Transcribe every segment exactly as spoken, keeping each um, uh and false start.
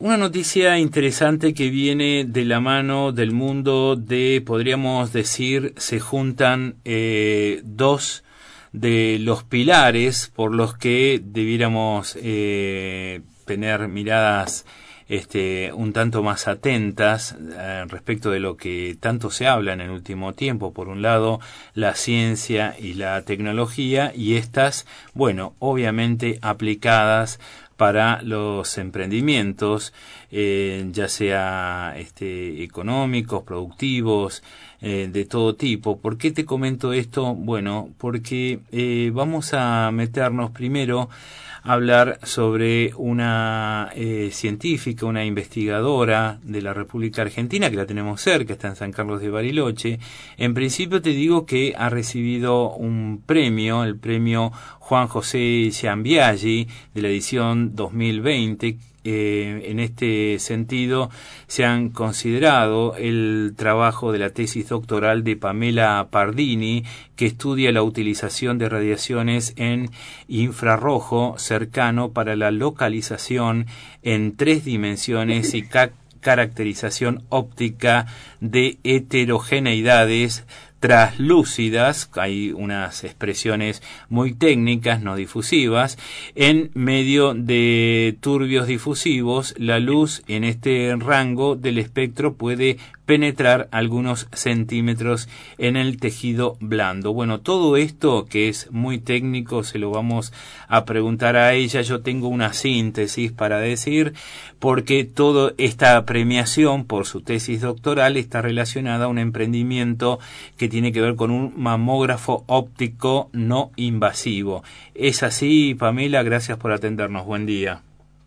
una noticia interesante que viene de la mano del mundo de, podríamos decir, se juntan eh, dos de los pilares por los que debiéramos eh, tener miradas este, un tanto más atentas eh, respecto de lo que tanto se habla en el último tiempo. Por un lado, la ciencia y la tecnología, y estas, bueno, obviamente aplicadas para los emprendimientos, eh, ya sea este, económicos, productivos, eh, de todo tipo. ¿Por qué te comento esto? Bueno, porque eh, vamos a meternos primero a hablar sobre una eh, científica, una investigadora de la República Argentina, que la tenemos cerca, está en San Carlos de Bariloche. En principio te digo que ha recibido un premio, el premio Juan José Giambiaggi de la edición dos mil veinte. Eh, en este sentido, se han considerado el trabajo de la tesis doctoral de Pamela Pardini, que estudia la utilización de radiaciones en infrarrojo cercano para la localización en tres dimensiones y ca- caracterización óptica de heterogeneidades traslúcidas, hay unas expresiones muy técnicas, no difusivas, en medio de turbios difusivos. La luz en este rango del espectro puede penetrar algunos centímetros en el tejido blando. Bueno, todo esto que es muy técnico se lo vamos a preguntar a ella. Yo tengo una síntesis para decir, porque toda esta premiación por su tesis doctoral está relacionada a un emprendimiento que tiene que ver con un mamógrafo óptico no invasivo. ¿Es así, Pamela? Gracias por atendernos. Buen día.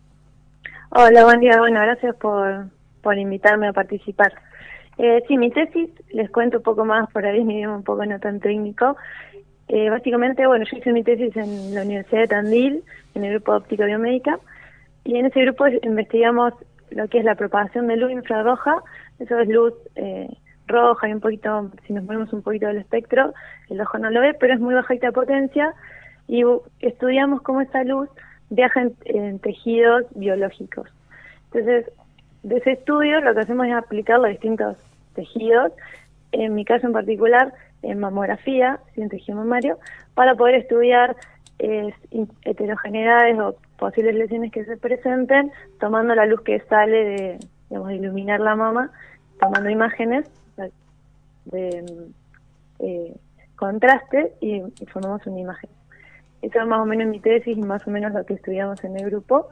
Hola, buen día. Bueno, gracias por, por invitarme a participar. Eh, sí, mi tesis, les cuento un poco más, por ahí mi idioma un poco no tan técnico. Eh, básicamente, bueno, yo hice mi tesis en la Universidad de Tandil, en el grupo de óptica biomédica, y en ese grupo investigamos lo que es la propagación de luz infrarroja. Eso es luz eh, roja y un poquito, si nos ponemos un poquito del espectro, el ojo no lo ve, pero es muy bajita potencia, y estudiamos cómo esa luz viaja en, en tejidos biológicos. Entonces, de ese estudio lo que hacemos es aplicarlo a distintos tejidos, en mi caso en particular en mamografía, en tejido mamario, para poder estudiar eh, heterogeneidades o posibles lesiones que se presenten, tomando la luz que sale de, digamos, de iluminar la mama, tomando imágenes de eh, contraste y, y formamos una imagen. Eso es más o menos mi tesis y más o menos lo que estudiamos en el grupo.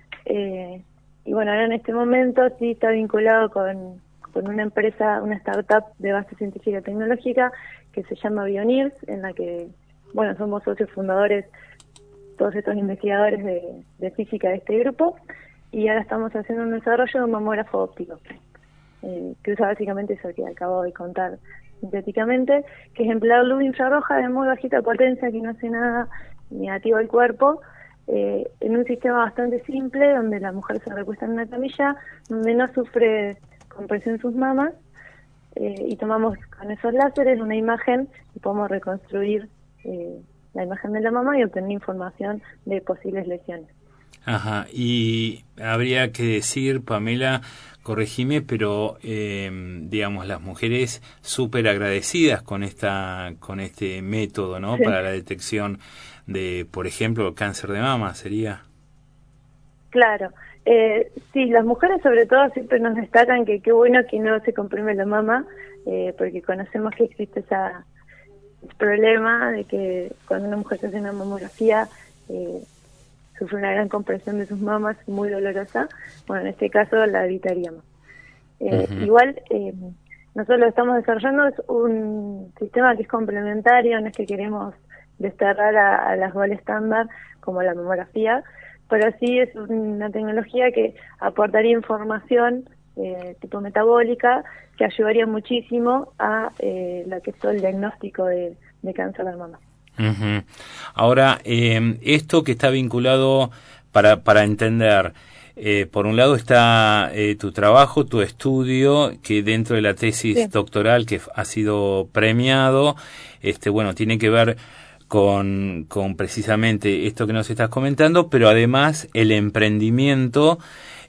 Eh, y bueno, ahora en este momento sí está vinculado con, con una empresa, una startup de base científica y tecnológica que se llama Bionirs, en la que, bueno, somos socios fundadores, todos estos investigadores de, de física de este grupo, y ahora estamos haciendo un desarrollo de un mamógrafo óptico, eh, que usa básicamente eso que acabo de contar sintéticamente, que es emplear luz infrarroja de muy bajita potencia, que no hace nada negativo al cuerpo, eh, en un sistema bastante simple, donde la mujer se recuesta en una camilla, donde no sufre compresión en sus mamas, eh, y tomamos con esos láseres una imagen y podemos reconstruir eh, la imagen de la mama y obtener información de posibles lesiones. Ajá, y habría que decir, Pamela, corregime, pero eh, digamos, las mujeres súper agradecidas con esta, con este método, ¿no? Sí. Para la detección de, por ejemplo, cáncer de mama, ¿sería? Claro, eh, sí, las mujeres sobre todo siempre nos destacan que qué bueno que no se comprime la mama, eh, porque conocemos que existe esa, ese problema de que cuando una mujer se hace una mamografía, eh, sufre una gran compresión de sus mamas muy dolorosa. Bueno, en este caso la evitaríamos. Eh, uh-huh. Igual, eh, nosotros lo que estamos desarrollando es un sistema que es complementario, no es que queremos desterrar a, a las gold estándar como la mamografía, pero sí es una tecnología que aportaría información eh, tipo metabólica, que ayudaría muchísimo a eh, lo que es todo el diagnóstico de, de cáncer de mama. Uh-huh. Ahora, eh, esto que está vinculado, para, para entender, eh, por un lado está eh, tu trabajo, tu estudio, que dentro de la tesis sí. doctoral que ha sido premiado, este, bueno, tiene que ver con, con precisamente esto que nos estás comentando, pero además el emprendimiento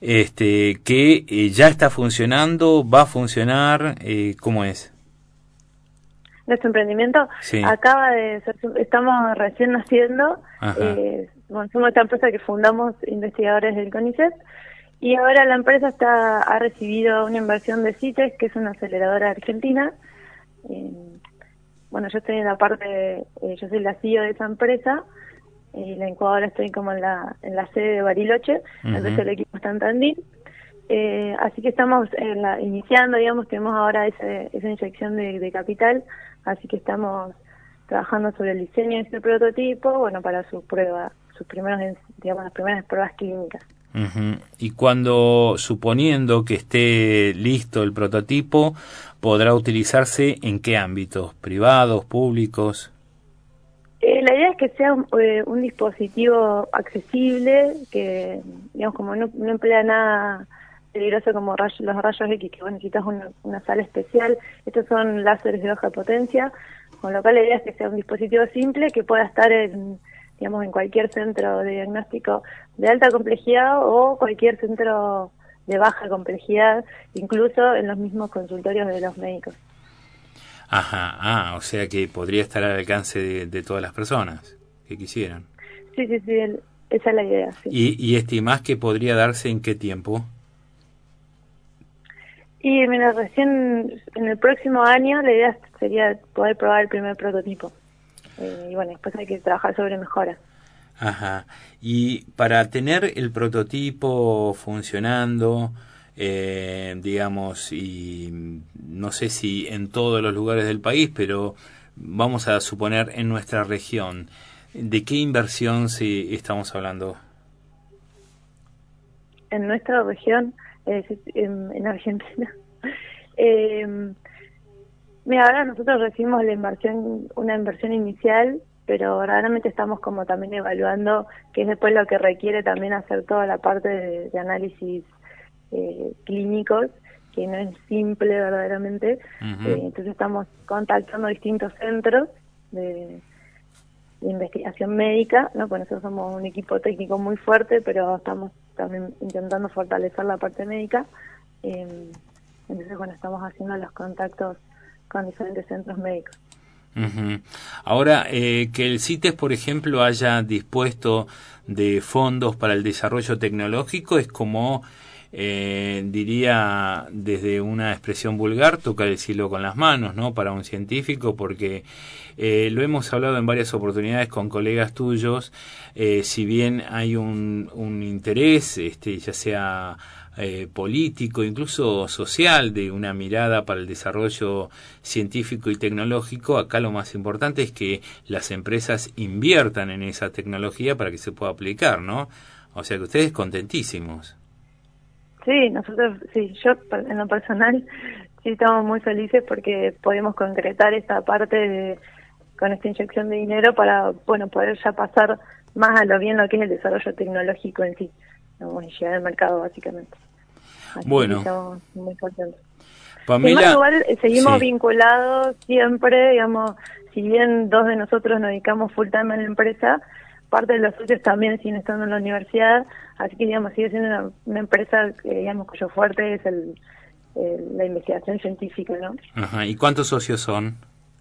este, que eh, ya está funcionando, va a funcionar, eh, ¿cómo es? Nuestro emprendimiento Sí. acaba de ser, estamos recién naciendo, eh, bueno, somos esta empresa que fundamos investigadores del CONICET, y ahora la empresa está ha recibido una inversión de CITES, que es una aceleradora argentina. Eh, bueno, yo estoy en la parte, eh, yo soy la C E O de esa empresa, y la incubadora estoy como en la en la sede de Bariloche, uh-huh. Entonces el equipo está en Tandil. Eh, así que estamos en la, iniciando, digamos, tenemos ahora ese, esa inyección de, de capital, así que estamos trabajando sobre el diseño de este prototipo, bueno, para su prueba, sus primeros, digamos, las primeras pruebas clínicas. Uh-huh. Y cuando, suponiendo que esté listo el prototipo, ¿podrá utilizarse en qué ámbitos? ¿Privados, públicos? Eh, la idea es que sea un, eh, un dispositivo accesible, que, digamos, como no, no emplea nada peligroso como rayos, los rayos X, que vos necesitas una, una sala especial. Estos son láseres de baja potencia, con lo cual la idea es que sea un dispositivo simple que pueda estar en, digamos, en cualquier centro de diagnóstico de alta complejidad o cualquier centro de baja complejidad, incluso en los mismos consultorios de los médicos. Ajá, ah, o sea que podría estar al alcance de, de todas las personas que quisieran. Sí, sí, sí, el, esa es la idea. Sí. ¿Y, y estimás que podría darse en qué tiempo? Y mira, recién en el próximo año la idea sería poder probar el primer prototipo. Eh, y bueno, después hay que trabajar sobre mejoras. Ajá. Y para tener el prototipo funcionando, eh, digamos, y no sé si en todos los lugares del país, pero vamos a suponer en nuestra región, ¿de qué inversión si estamos hablando? En nuestra región, eh, en, en Argentina. eh, mira, ahora nosotros recibimos la inversión, una inversión inicial, pero verdaderamente estamos como también evaluando, que es después lo que requiere también hacer toda la parte de, de análisis eh, clínicos, que no es simple verdaderamente. Uh-huh. eh, entonces estamos contactando distintos centros de, de investigación médica, ¿no? Pues nosotros somos un equipo técnico muy fuerte, pero estamos también intentando fortalecer la parte médica. Eh, entonces, bueno, estamos haciendo los contactos con diferentes centros médicos. Uh-huh. Ahora, eh, que el CITES, por ejemplo, haya dispuesto de fondos para el desarrollo tecnológico es como, eh, diría, desde una expresión vulgar, tocar el cielo con las manos, ¿no? Para un científico, porque eh, lo hemos hablado en varias oportunidades con colegas tuyos, eh, si bien hay un, un interés, este, ya sea Eh, político, incluso social, de una mirada para el desarrollo científico y tecnológico, acá lo más importante es que las empresas inviertan en esa tecnología para que se pueda aplicar, ¿no? O sea que ustedes contentísimos. Sí, nosotros, sí, yo en lo personal sí estamos muy felices porque podemos concretar esta parte de, con esta inyección de dinero para, bueno, poder ya pasar más a lo bien lo que es el desarrollo tecnológico en sí. Bueno, llegar al mercado básicamente. Así bueno, que estamos muy contentos. Pamela, igual seguimos sí. vinculados siempre, digamos, si bien dos de nosotros nos dedicamos full time a la empresa, parte de los socios también siguen estando en la universidad, así que digamos sigue siendo una, una empresa que digamos cuyo fuerte es el, el la investigación científica, ¿no? Ajá. ¿Y cuántos socios son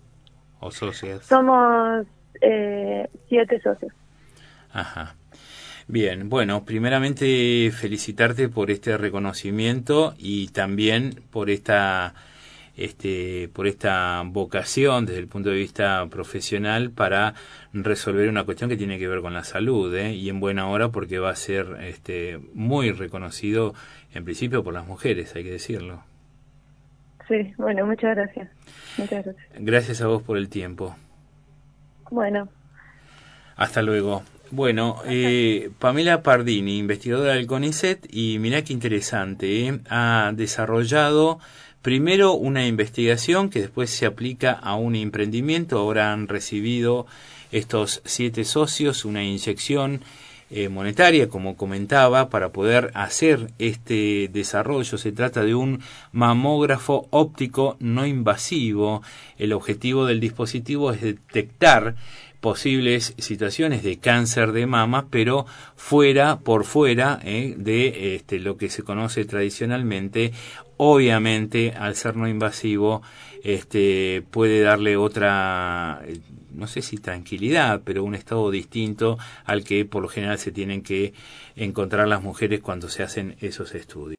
o socias? Somos eh, siete socios. Ajá. Bien, bueno, primeramente felicitarte por este reconocimiento y también por esta este por esta vocación desde el punto de vista profesional para resolver una cuestión que tiene que ver con la salud, ¿eh? Y en buena hora porque va a ser este muy reconocido en principio por las mujeres, hay que decirlo. Sí, bueno, muchas gracias. Muchas gracias. Gracias a vos por el tiempo. Bueno. Hasta luego. Bueno, eh, Pamela Pardini, investigadora del CONICET, y mirá qué interesante, ¿eh? Ha desarrollado primero una investigación que después se aplica a un emprendimiento. Ahora han recibido estos siete socios una inyección eh, monetaria, como comentaba, para poder hacer este desarrollo. Se trata de un mamógrafo óptico no invasivo. El objetivo del dispositivo es detectar posibles situaciones de cáncer de mama, pero fuera, por fuera eh, de este, lo que se conoce tradicionalmente. Obviamente, al ser no invasivo, este, puede darle otra, no sé si tranquilidad, pero un estado distinto al que por lo general se tienen que encontrar las mujeres cuando se hacen esos estudios.